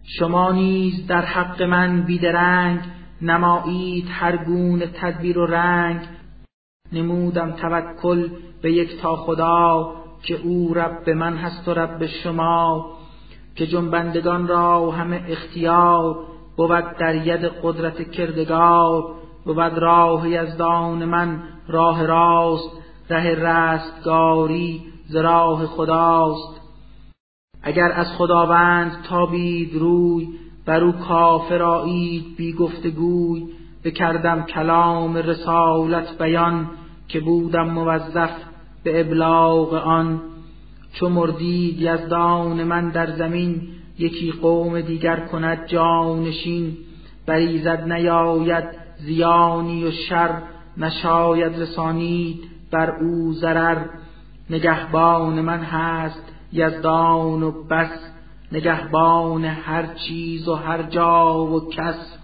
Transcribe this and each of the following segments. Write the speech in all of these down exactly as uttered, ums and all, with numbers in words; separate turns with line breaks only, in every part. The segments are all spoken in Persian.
شما نیز در حق من بیدرنگ، نمایید هر گونه تدبیر و رنگ. نمودم توکل به یک تا خدا، که او رب من هست و رب شما. که جنبندگان را همه اختیار، بود در ید قدرت کردگار. بود راه یزدان من راه راست، ره رستگاری ز راه خداست. اگر از خداوند تابید روی، بر او کافر آیید بی گفتگوی. بکردم کلام رسالت بیان، که بودم موظف به ابلاغ آن. چو مردید یزدان من در زمین، یکی قوم دیگر کند جانشین. بر ایزد نیاید زیانی و شر، نشاید رسانید بر او ضرر. نگهبان من هست یزدان و بس، نگهبان هر چیز و هر جا و کس.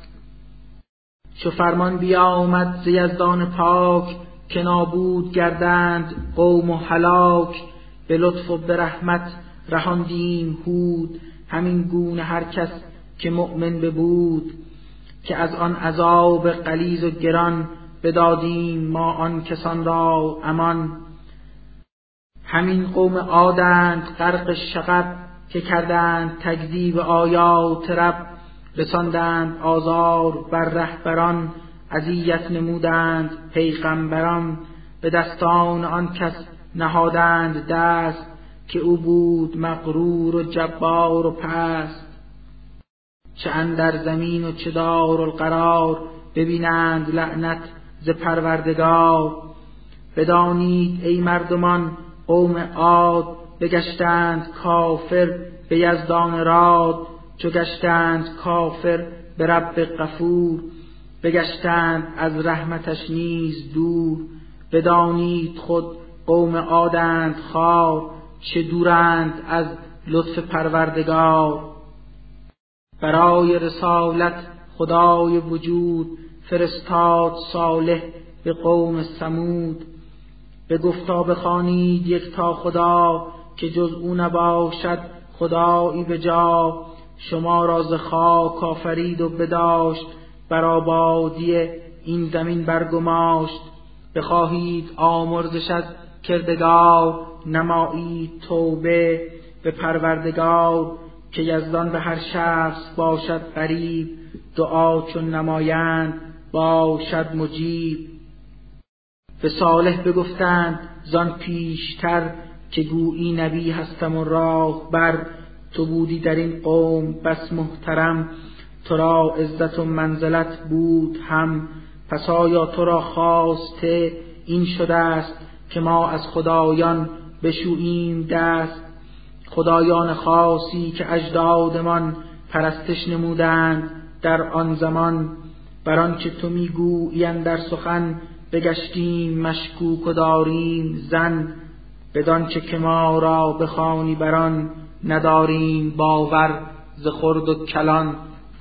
چو فرمان بیامد ز یزدان پاک، که نابود گردند قوم و هلاک. به لطف و به رحمت رهاندیم هود، همین گونه هر کس که مؤمن ببود. که از آن عذاب غلیظ و گران، بدادیم ما آن کسان را امان. همین قوم عادند غرق شغب، که کردند تکذیب آیات رب. رساندند آزار بر رهبران، اذیت نمودند پیغمبران. به دستان آن کس نهادند دست، که او بود مغرور و جبار و پست. چه اندر زمین و چه دارالقرار، ببینند لعنت ز پروردگار. بدانید ای مردمان قوم عاد، بگشتند کافر به یزدان راد. چو گشتند کافر به رب غفور، بگشتند از رحمتش نیز دور. بدانید خود قوم عادند خوار، چه دورند از لطف پروردگار. برای رسالت خدای وجود، فرستاد صالح به قوم ثمود. بگفتا بخوانید یک تا خدا، که جز او نباشد خدایی به جا. شما را ز خاک آفرید و بداشت، بر آبادی این زمین برگماشت. بخواهید آمرزش از کردگار، نمایید توبه به پروردگار. که یزدان به هر شخص باشد قریب، دعا چون نمایند باشد مجیب. به صالح بگفتند زان پیشتر، که گویی نبی هستم و راهبر. تو بودی در این قوم بس محترم، تو را عزت و منزلت بود هم. پس آیا تو را خواسته این شده است، که ما از خدایان بشوییم دست. خدایان خاصی که اجدادمان پرستش نمودند در آن زمان. بر آنچه تو میگویی اندر سخن، بگشتیم مشکوک و داریم ظن. بدانچه که ما را بخوانی بر آن، نداریم باور ز خرد و کلان.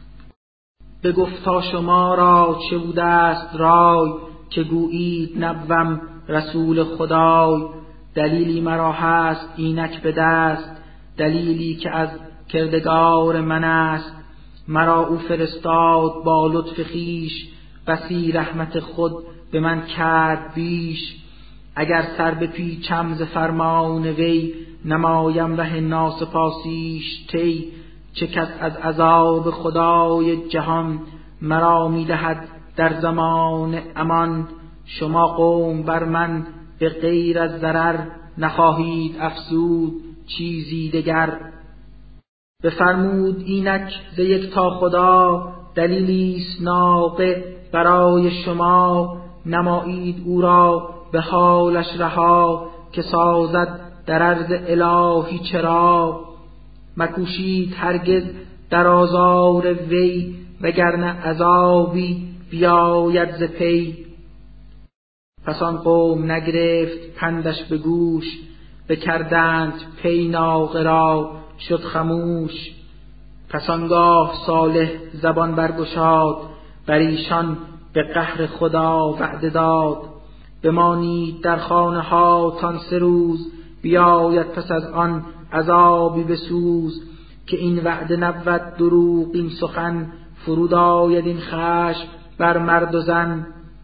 بگفتا شما را چه بوده است رای، که گویید نبوم رسول خدای. دلیلی مرا هست اینک به دست، دلیلی که از کردگار من است. مرا او فرستاد با لطف خویش، بسی رحمت خود به من کرد بیش. اگر سر بپیچم ز فرمان وی، نمایم ره ناسپاسیش طی. چه کس از عذاب خدای جهان، مرا میدهد در زمان امان. شما قوم بر من به غیر از ضرر، نخواهید افزود چیزی دگر. بفرمود اینک ز یک تا خدا، دلیلیست ناقه برای شما. نمایید او را به حالش رها، که سازد در عرض الهی چرا. مکوشید هرگز در آزار وی، وگرنه عذابی بیاید ز پی. پس آن قوم نگرفت پندش به گوش، بکردند پی ناقه را شد خموش. پس آنگاه صالح زبان برگشاد، بر ایشان به قهر خدا وعده داد. بمانید در خانه ها تان سه روز، بیاید پس از آن عذابی بسوز. که این وعده نبود دروغ این سخن، فرود آید این خشم بر مرد و زن.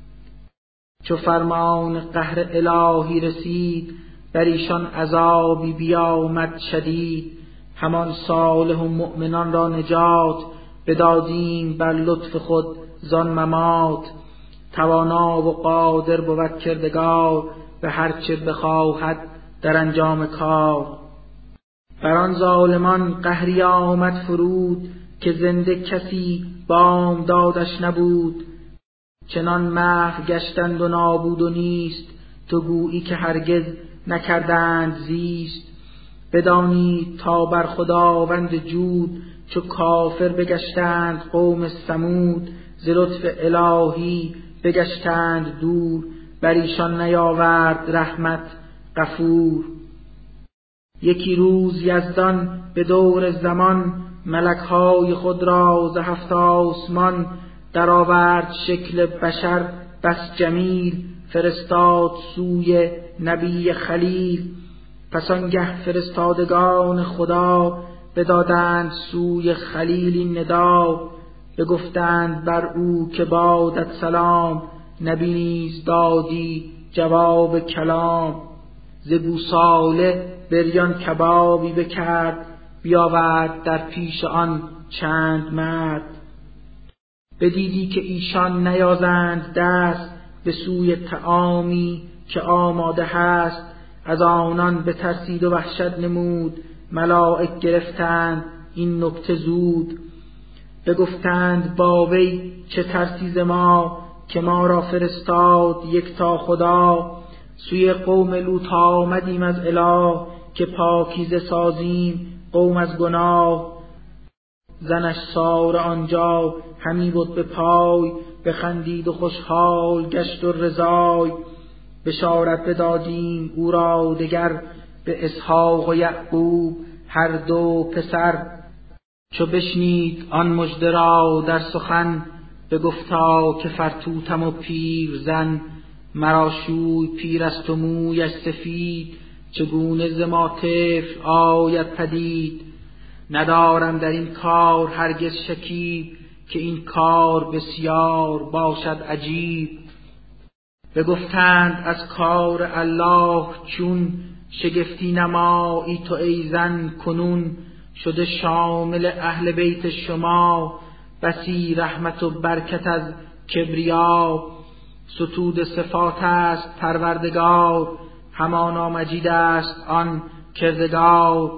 چو فرمان قهر الهی رسید، بر ایشان عذابی بیامد شدید. همان صالح و مؤمنان را نجات، بدادیم بر لطف خود زان ممات. توانا و قادر بود کردگار، به هرچه بخواهد در انجام کار. بر آن ظالمان قهری آمد فرود، که زنده کسی بام دادش نبود. چنان محو گشتند و نابود و نیست، تو گویی که هرگز نکردند زیست. بدانید تا بر خداوند جود، چو کافر بگشتند قوم ثمود. ز لطف الهی بگشتند دور، بر ایشان نیاورد رحمت غفور. یکی روز یزدان به دور زمان، ملک‌های خود را ز هفت آسمان. در آورد شکل بشر بس جمیل، فرستاد سوی نبی خلیل. پس آنگه فرستادگان خدا، بدادند سوی خلیل این ندا. بگفتند بر او که بادت سلام، نبی نیز دادی جواب کلام. ز گوساله بریان کبابی بکرد، بیاورد در پیش آن چند مرد. بدیدی که ایشان نیازند دست، به سوی طعامی که آماده هست. از آنان بترسید و وحشت نمود، ملائک گرفتند این نکته زود. بگفتند با وی چه ترسی ز ما، که ما را فرستاد یکتا خدا. سوی قوم لوط آمدیم از اله، که پاکیزه سازیم قوم از گناه. زنش ساره آنجا همی بود به پای، بخندید و خوشحال گشت و رضای. بشارت بدادیم او را دگر، به اسحاق و یعقوب هر دو پسر. چو بشنید آن مژده را در سخن، بگفتا که فرتوتم و پیرزن. مرا شوی پیر است و مویش سفید، چگونه ز ما طفل آید پدید. ندارم در این کار هرگز شکیب، که این کار بسیار باشد عجیب. بگفتند از کار الله چون، شگفتی نمایی تو ای زن کنون. شده شامل اهل بیت شما، بسی رحمت و برکت از کبریا. ستود صفات است پروردگار، همانا مجید است آن کردگار.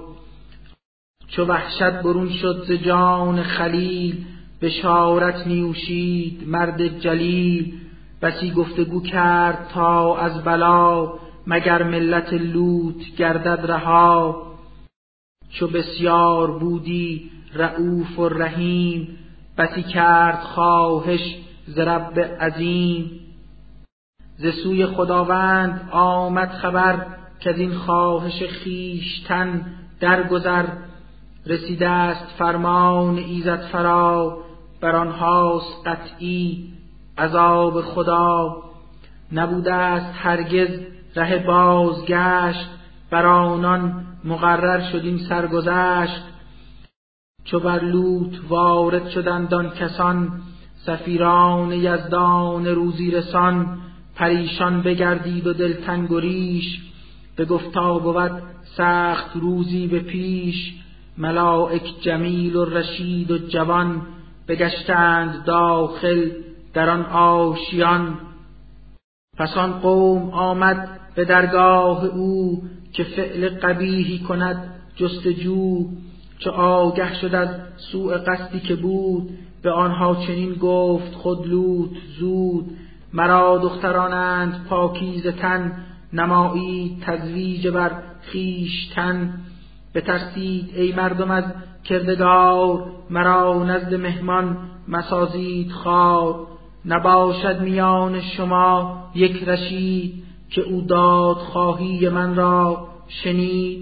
چو وحشت برون شد ز جان خلیل، بشارت نیوشید مرد جلیل. بسی گفتگو کرد تا از بلا، مگر ملت لوط گردد رها. چو بسیار بودی رؤوف و رحیم، بسی کرد خواهش ز رب عظیم. ز سوی خداوند آمد خبر، که از این خواهش خویشتن درگذر. رسیده است فرمان ایزد فرا، بر آنهاست قطعی عذاب خدا. نبوده است هرگز ره بازگشت، بر آنان مقرر شد این سرگذشت. چو بر لوط وارد شدند آن کسان، سفیران یزدان روزی رسان. پریشان بگردید و دلتنگ و ریش، بگفتا بود سخت روزی به پیش. ملائک جمیل و رشید و جوان، بگشتند داخل در آن آشیان. پس آن قوم آمد به درگاه او، که فعل قبیحی کند جستجو. چو آگه شد از سوء قصدی که بود، به آنها چنین گفت خود لوط زود. مرا دخترانند پاکیزه تن، نمایید تزویج بر خویشتن. بترسید ای مردم از کردگار، مرا نزد مهمان مسازید خوار. نباشد میان شما یک رشید، که او داد خواهی من را شنید.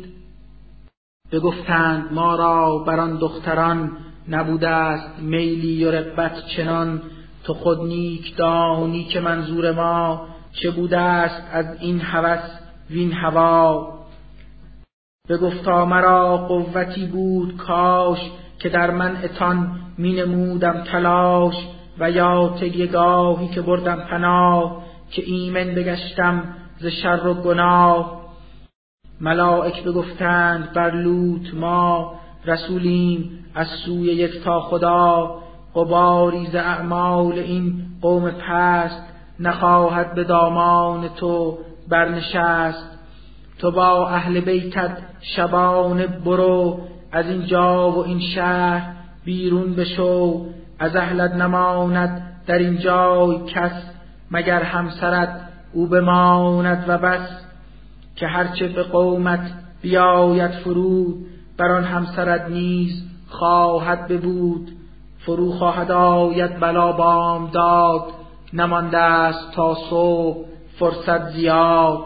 بگفتند ما را بر آن دختران، نبوده است میلی و رغبت چنان. تو خود نیک دانی که منظور ما، چه بوده است از این هوس وین هوا. بگفتا مرا قوتی بود کاش، که در منعتان می نمودم تلاش. و یا تیگاهی که بردم پناه، که ایمن بگشتم ز شر و گناه. ملائک بگفتند بر لوط ما، رسولیم از سوی یکتا خدا. غباری ز اعمال این قوم پست، نخواهد به دامان تو برنشست. تو با اهل بیتت شبانه برو، از این جا و این شهر بیرون بشو. از اهلت نماند در این جای کس، مگر همسرت او بماند و بس. که هرچه به قومت بیاید فرود، بر آن همسرت نیز خواهد ببود. فرو خواهد آید بلا بامداد، نمانده است تا صبح فرصت زیاد.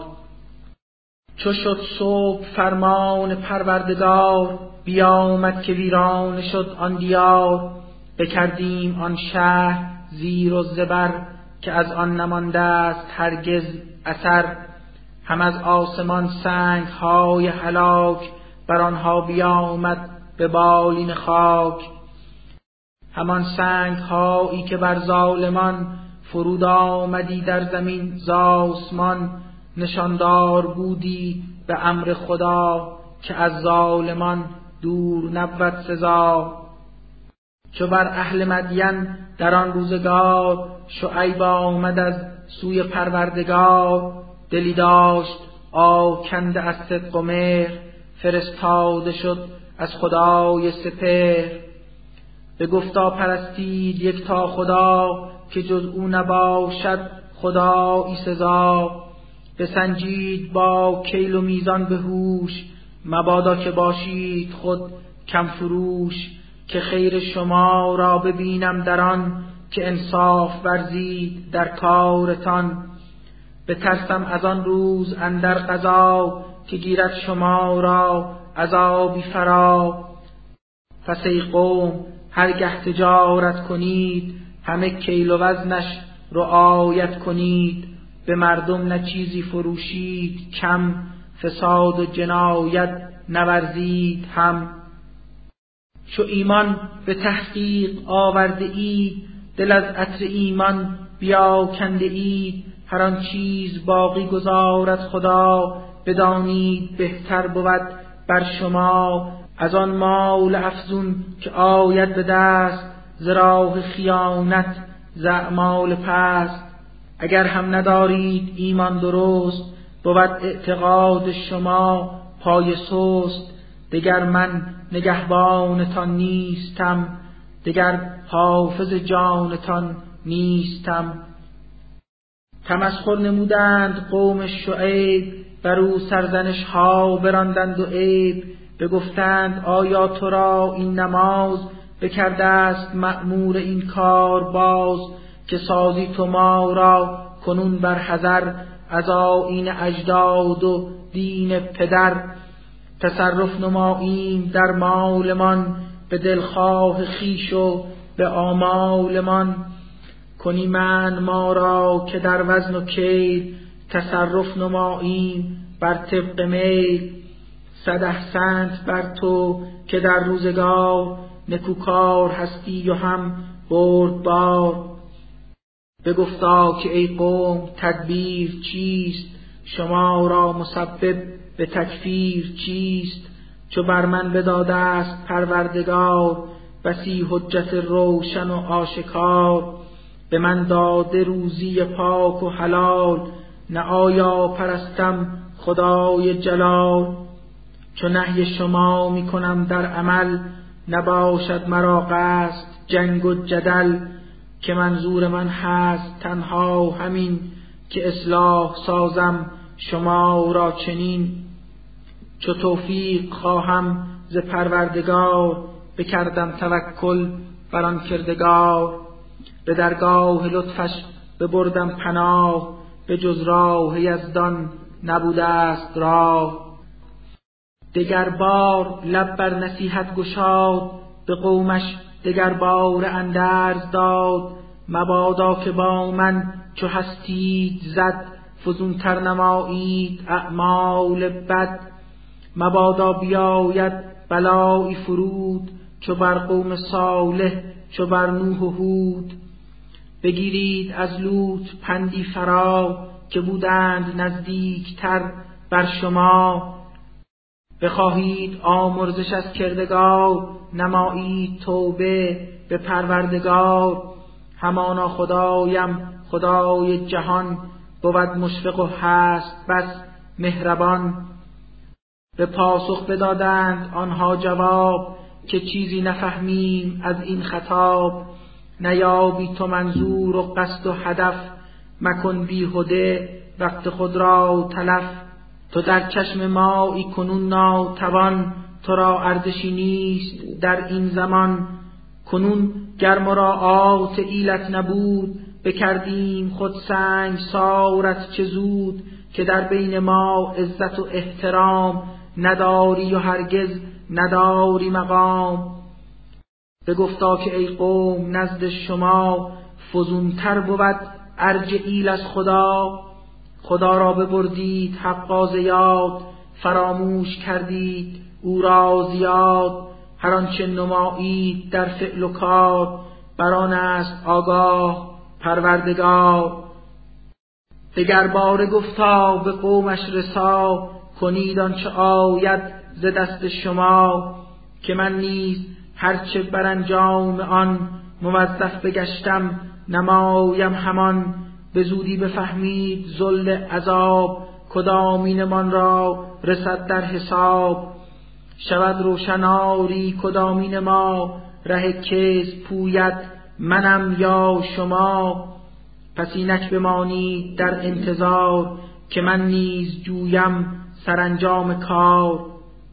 چو شد صبح فرمان پروردگار، بیامد که ویران شد آن دیار. بکردیم آن شهر زیر و زبر، که از آن نمانده است هرگز اثر. هم از آسمان سنگ های هلاک، بر آنها بیامد به بالین خاک. همان سنگ هایی که بر ظالمان، فرود آمدی در زمین ز آسمان. نشاندار بودی به امر خدا، که از ظالمان دور نبود سزا. چو بر اهل مدین در آن روزگار، شعیب آمد از سوی پروردگار. دلی داشت آکنده از صدق و مهر، فرستاده شد از خدای سپهر. بگفتا پرستید یکتا خدا، که جز او نباشد خدایی سزا. بسنجید با کیل و میزان به هوش، مبادا که باشید خود کم فروش. که خیر شما را ببینم در آن، که انصاف ورزید در کارتان. بترسم از آن روز اندر قضا، که گیرد شما را عذابی فرا. پس ای قوم هرگه تجارت کنید، همه کیل و وزنش رعایت کنید. به مردم نه چیزی فروشید کم، فساد و جنایت نورزید هم. چو ایمان به تحقیق آورده اید، دل از عطر ایمان بیاکنده اید. هر آن چیز باقی گذارد خدا، بدانید بهتر بود بر شما. از آن مال افزون که آید به دست، ز راه خیانت ز اعمال پست. اگر هم ندارید ایمان درست، بود اعتقاد شما پای سست. دگر من نگهبانتان نیستم، دگر حافظ جانتان نیستم. تمسخر نمودند قوم شعیب، بر او سرزنش ها براندند و عیب. بگفتند آیا تو را این نماز، بکرده است مأمور این کار باز. که سازی تو ما را کنون بر حذر، از آیین اجداد و دین پدر. تصرف نماییم در مالمان، به دلخواه خویش و به آمالمان. کنی من ما را که در وزن و کیل، تصرف نماییم بر طبق میل. صد احسنت بر تو که در روزگار، نکوکار هستی و هم بردبار. بگفتا که ای قوم تدبیر چیست، شما را مسبب به تکفیر چیست. چو بر من بداده است پروردگار، بسی حجت روشن و آشکار. به من داده روزی پاک و حلال، نه آیا پرستم خدای جلال. چو نهی شما می کنم در عمل، نباشد مرا قصد جنگ و جدل. که منظور من هست تنها همین، که اصلاح سازم شما را چنین. چو توفیق خواهم ز پروردگار، بکردم توکل بر آن کردگار. به درگاه لطفش ببردم پناه، به جز راه یزدان نبوده است راه. دگر بار لب بر نصیحت گشاد، به قومش دگر بار اندرز داد. مبادا که با من چو هستید زد، فزونتر نمایید اعمال بد. مبادا بیاید بلایی فرود، چو بر قوم صالح چو بر نوح و هود. بگیرید از لوط پندی فرا، که بودند نزدیکتر بر شما. بخواهید آمرزش از کردگار، نمایید توبه به پروردگار. همانا خدایم خدای جهان، بود مشفق و هست بس مهربان. به پاسخ بدادند آنها جواب، که چیزی نفهمیم از این خطاب. نیابی تو منظور و قصد و هدف، مکن بیهده وقت خود را تلف. تو در چشم مایی کنون ناتوان، تو را ارزشی نیست در این زمان. کنون گر مراعات ایلت نبود، بکردیم خود سنگ سارت چه زود. که در بین ما عزت و احترام، نداری و هرگز نداری مقام. بگفتا که ای قوم نزد شما، فزونتر بود ارج ایل از خدا. خدا را ببردید حقا ز یاد، فراموش کردید او را زیاد. هر آنچه نمایید در فعل و کار، بر آن است آگاه پروردگار. دگر باره گفتا به قومش رسا، کنید آنچه آید ز دست شما. که من نیز هرچه بر انجام آن، موظف بگشتم نمایم همان. به زودی بفهمید ذل عذاب، کدامینمان را رسد در حساب. شود روشناری کدامین ما، ره کذب پوید منم یا شما. پس اینک بمانید در انتظار، که من نیز جویم سرانجام کار.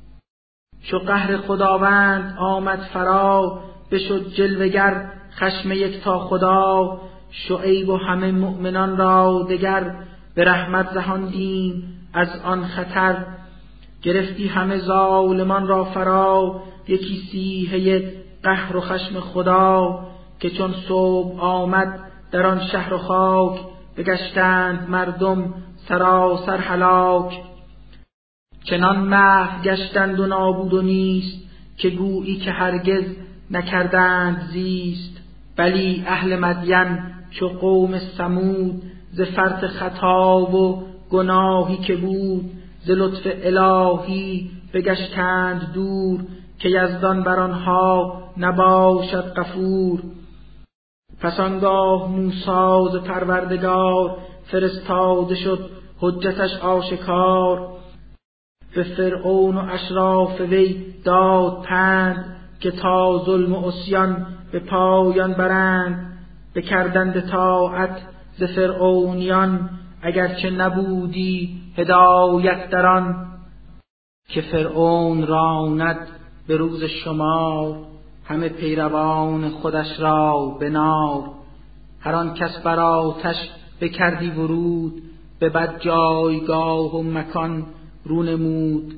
شو قهر خداوند آمد فرا، بشد جلوگر خشم یکتا خدا. شعیب و همه مؤمنان را دگر، به رحمت رهاندیم از آن خطر. گرفتی همه ظالمان را فرا، یکی سیحه قهر و خشم خدا. که چون صبح آمد در آن شهر و خاک، بگشتند مردم سراسر هلاک. چنان محو گشتند و نابود و نیست، که گویی که هرگز نکردند زیست. بلی اهل مدین چو قوم ثمود، ز فرط خطا و گناهی که بود. ز لطف الهی بگشتند دور، که یزدان بر آنها نباشد غفور. پس آنگاه موسی ز پروردگار، فرستاده شد حجتش آشکار. به فرعون و اشراف وی داد پند، که تا ظلم و عصیان به پایان برند. بکردند طاعت ز فرعونیان، اگرچه نبودی هدایت در آن. که فرعون راند به روز شمار، همه پیروان خودش را به نار. هر آن کس بر آتش بکردی ورود، به بد جایگاه و مکان رو نمود.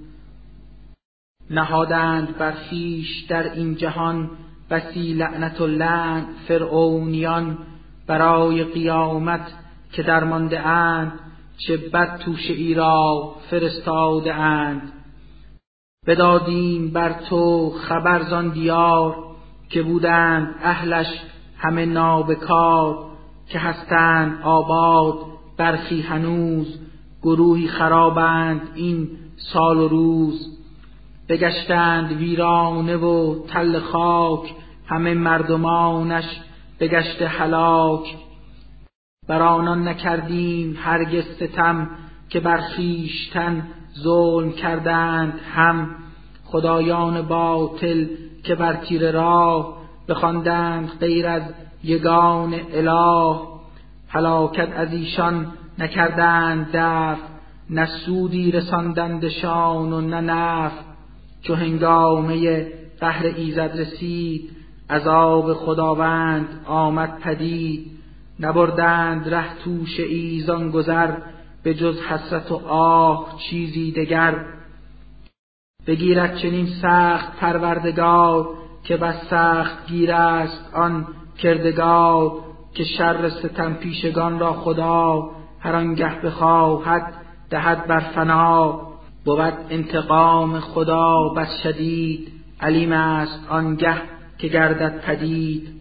نهادند بر خویش در این جهان، بسی لعنت و لعن فرعونیان. برای قیامت که درمانده اند، چه بد توشه ای را فرستاده اند. بدادیم بر تو خبر زان دیار، که بودند اهلش همه نابکار. که هستند آباد برخی هنوز، گروهی خرابند این سال و روز. بگشتند ویرانه و تل خاک، همه مردمانش بگشته هلاک. بر آنان نکردیم هرگز ستم، که بر خویشتن ظلم کردند هم. خدایان باطل که بر تیر راه، بخواندند غیر از یگان اله. هلاکت از ایشان نکردند دفع، نه سودی رساندندشان و نه نفع. چو هنگامه قهر ایزد رسید، عذاب خداوند آمد پدید. نبردند ره توشه ای زان گذر، به جز حسرت و آه چیزی دگر. بگیرد چنین سخت پروردگار، که بس سخت گیر است آن کردگار. که شر ستم پیشگان را خدا، هر آنگه بخواهد دهد بر فنا. بود انتقام خدا بس شدید، علیم است آنگه که گردد پدید.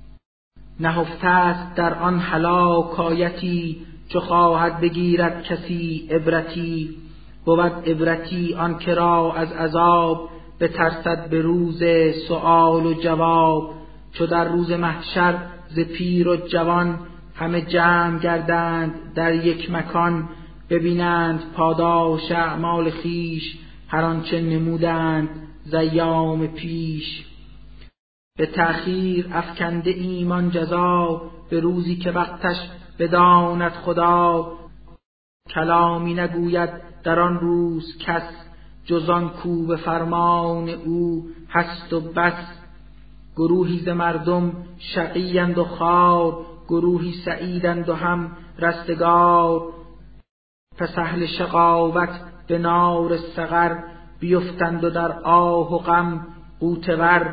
نهفته است در آن هلاک آیتی، چو خواهد بگیرد کسی عبرتی. بود عبرتی آن که را از عذاب، بترسد به روز سؤال و جواب. چو در روز محشر ز پیر و جوان، همه جمع گردند در یک مکان. ببینند پاداش اعمال خویش، هر آنچه نمودند ز ایام پیش. به تأخیر افکنده ایمان جزا، به روزی که وقتش بداند خدا. کلامی نگوید در آن روز کس، جز آن کو به فرمان او هست و بس. گروهی ز مردم شقی‌اند و خوار، گروهی سعیدند و هم رستگار. پس اهل شقاوت به نار سقر، بیفتند و در آه و غم غوطه ور.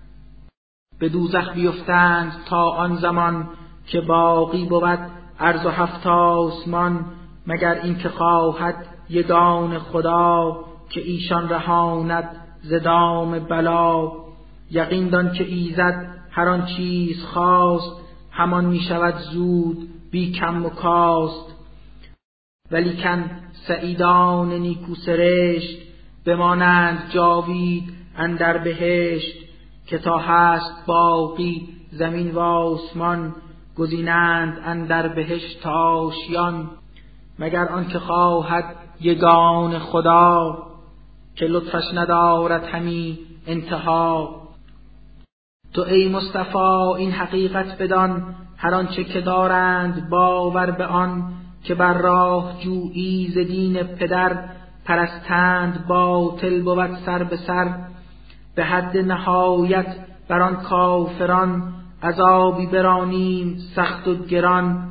به دوزخ بیفتند تا آن زمان، که باقی بود ارض و هفت آسمان. مگر این که خواهد یگان خدا، که ایشان رهاند ز دام بلا. یقین دان که ایزد هر آن چیز خواست، همان می شود زود بی کم و کاست. ولیکن سعیدان نیکو سرشت، بمانند جاوید اندر بهشت. که تا هست باقی زمین و آسمان، گزینند اندر بهشت آشیان. مگر آن که خواهد یگان خدا، که لطفش ندارد همی انتها. تو ای مصطفی این حقیقت بدان، هر آنچه که دارند باور به آن. که بر راه جویی ز دین پدر، پرستند باطل بود سر به سر. به حد نهایت بر آن کافران، عذابی برانیم سخت و گران.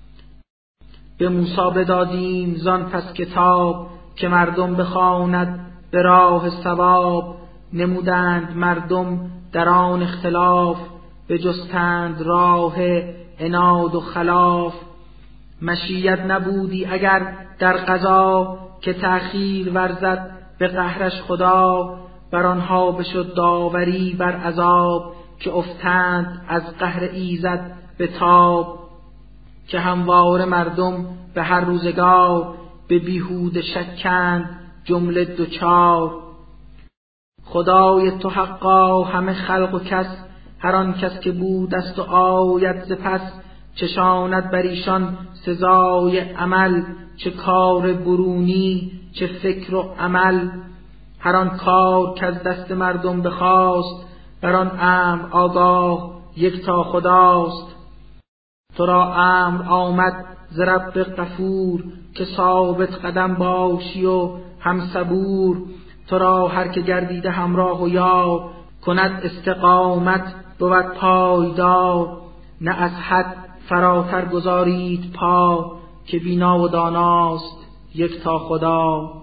به موسی بدادیم زان پس کتاب، که مردم بخواند به راه صواب. نمودند مردم در آن اختلاف، بجستند راه عناد و خلاف. مشیت نبودی اگر در قضا، که تأخیر ورزد به قهرش خدا. بر آنها بشد داوری بر عذاب، که افتند از قهر ایزد به تاب. که همواره مردم به هر روزگار، به بیهوده شکند جمله دوچار. خدای تو حقا همه خلق و کس، هر آن کس که بود است و آید ز پس. چشاند بر ایشان سزای عمل، چه کار برونی چه فکر و عمل. هر آن کار که از دست مردم بخواست، بر آن امر آگاه یک تا خداست. تو را امر آمد ز رب غفور، که ثابت قدم باشی و هم صبور. تو را هر که گردیده همراه و یار، کند استقامت بود پایدار. نه از حد فراتر گذارید پا، که بینا و داناست یک تا خدا.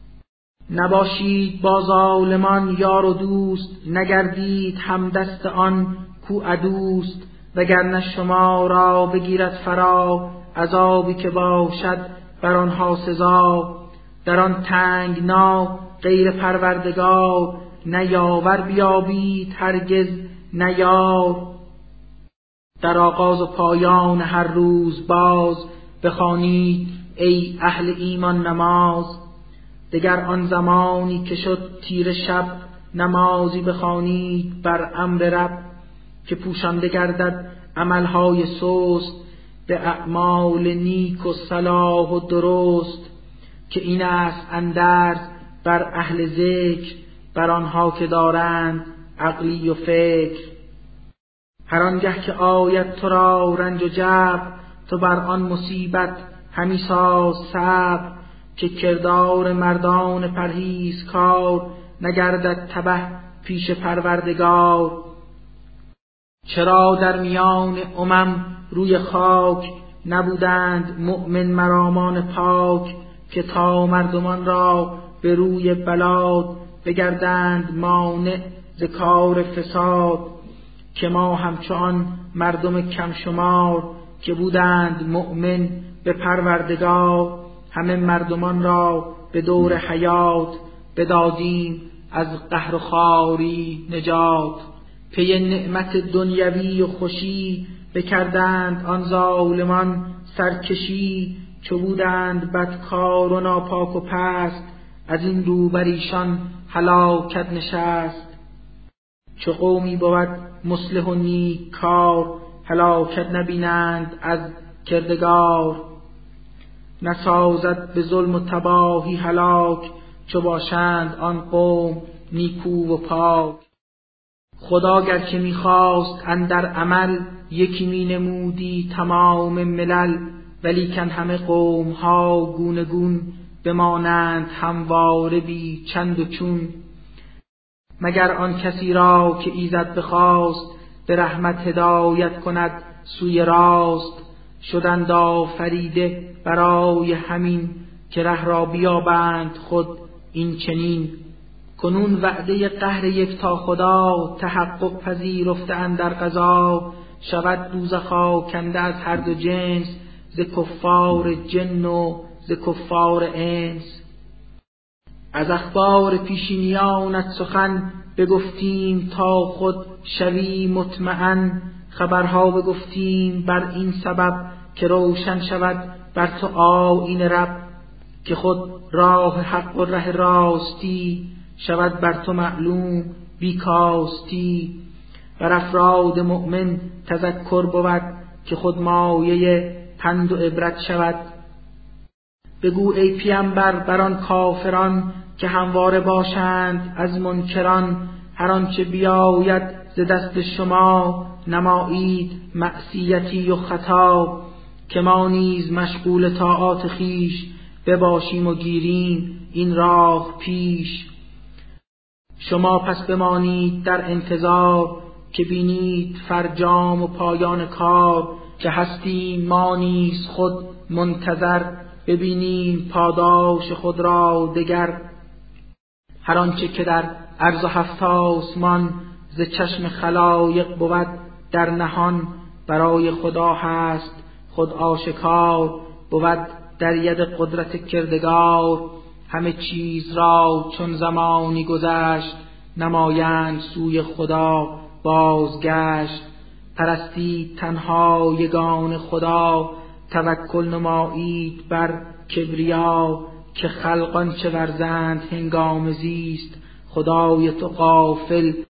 نباشید با ظالمان یار و دوست، نگردید هم دست آن کو عدوست. وگرنه شما را بگیرد فرا، عذابی که باشد بر آنها سزا. در آن تنگنا غیر پروردگار، نه یاور بیابید هرگز نه یار. در آغاز و پایان هر روز باز، بخوانید ای اهل ایمان نماز. دگر آن زمانی که شد تیره شب، نمازی بخوانید بر امر رب. که پوشانده گردد عملهای سست، به اعمال نیک و صلاح و درست. که این است اندرز بر اهل ذکر، بر آنها که دارند عقلی و فکر. هر آنگه که آید تو را رنج و جبر، تو بر آن مصیبت همی ساز صبر. که کردار مردان پرهیزکار، نگردد تبه پیش پروردگار. چرا در میان امم روی خاک، نبودند مؤمن مرامان پاک. که تا مردمان را به روی بلاد، بگردند مانع ز کار فساد. که ما همچون مردم کم شمار، که بودند مؤمن به پروردگار. همه مردمان را به دور حیات، بدادیم از قهر و خواری نجات. پی نعمت دنیوی و خوشی، بکردند آن ظالمان سرکشی. چو بودند بدکار و ناپاک و پست، از این رو بر ایشان هلاکت نشست. چو قومی بود مصلح و نیک کار، هلاکت نبینند از کردگار. نسازد به ظلم و تباهی هلاک، چو باشند آن قوم نیکو و پاک. خدا گرچه می‌خواست اندر عمل، یکی می نمودی تمام ملل. ولیکن همه قوم ها گونه گون، بمانند همواره بی چند و چون. مگر آن کسی را که ایزد بخواست، به رحمت هدایت کند سوی راست. شدند آفریده برای همین، که ره را بیابند خود این چنین. کنون وعده قهر یکتا خدا، تحقق پذیرفته اندر قضا. شود دوزخ آکنده از هر دو جنس، ز کفار جن و ز کفار انس. از اخبار پیشینیانت سخن بگفتیم، تا خود شوی مطمئن. خبرها بگفتیم بر این سبب، که روشن شود بر تو آیین رب. که خود راه حق و ره راستی، شود بر تو معلوم بی کاستی. بر افراد مؤمن تذکر بود، که خود مایه پند و عبرت شود. بگو ای پیمبر بر آن کافران، که همواره باشند از منکران. هر آنچه بیاید ز دست شما، نمایید معصیتی و خطا. که ما نیز مشغول طاعات خویش، بباشیم و گیریم این راه پیش. شما پس بمانید در انتظار، که بینید فرجام و پایان کار. که هستیم ما نیز خود منتظر، ببینیم پاداش خود را دگر. هر آنچه که در عرض و هفت آسمان، ز چشم خلایق بود در نهان. برای خدا هست خود آشکار، بود در ید قدرت کردگار. همه چیز را چون زمانی گذشت، نمایند سوی خدا بازگشت. پرستید تنها یگان خدا، توکل نمایید بر کبریا. که خلقان چه ورزند هنگام زیست، خدای تو غافل